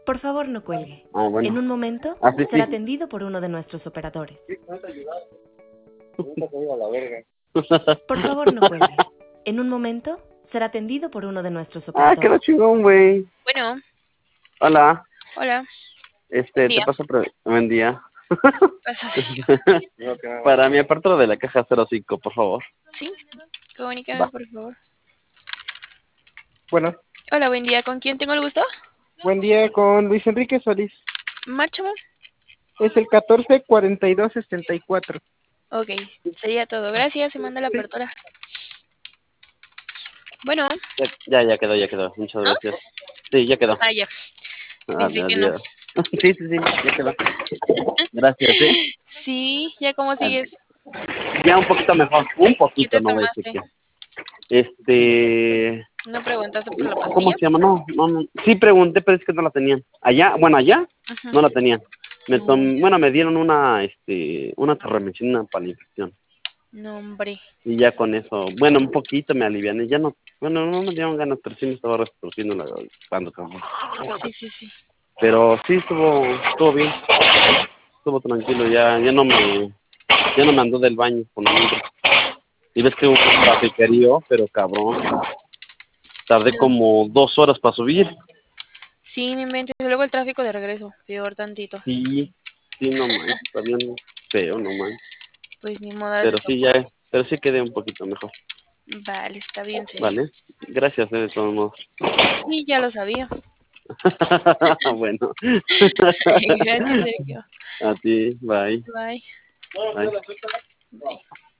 Por favor, no cuelgue. Ah, bueno. En un momento Ah, sí, será sí. atendido por uno de nuestros operadores. Por favor, no cuelgue. En un momento será atendido por uno de nuestros Ah, quedó operadores. chingón, güey. Bueno, Hola. hola. Te Día. paso buen día. Pasa. Para mi apartado de la caja 05, por favor. ¿Sí? Comunícame, Va. por favor. Bueno, Hola, buen día. ¿Con quién tengo el gusto? buen día con Luis Enrique Solís. Márchame. Es el 144264. Ok, sería todo. Gracias, se manda la apertura. Bueno, Ya quedó. Muchas ¿no? gracias. Sí, ya quedó. Ah, ya. Ah, Pensé que no. adiós. Sí, ya quedó. Gracias, Sí, ¿ya cómo Ah, sigues? ya un poquito mejor. Un ¿Qué poquito, te no voy a decir tomaste? que. ¿No preguntaste por la ¿Cómo pastilla? se llama? No. Sí pregunté, pero es que no la tenían. Allá Ajá. no la tenían. Mm, Me dieron una terramicina para la infección. no, hombre. Y ya con eso, bueno, un poquito me aliviané. Ya no, bueno, no me dieron ganas, pero sí me estaba retorciendo la cuando. Sí. Pero sí estuvo bien, estuvo tranquilo, ya no me andó del baño con el libro. Y ves que hubo un trafiquerío, pero cabrón, tardé No. como 2 horas para subir. Sí, no inventes. Luego el tráfico de regreso. Peor tantito. Sí, no manches, está bien feo, no manches. Pues ni modo, ahora te Pero sí quedé un poquito mejor, Vale, está bien, Sergio. ¿vale? Gracias, de todos modos. Sí, ya lo sabía. Bueno. Gracias, Sergio. A ti, bye. Bye. Bye. Bye.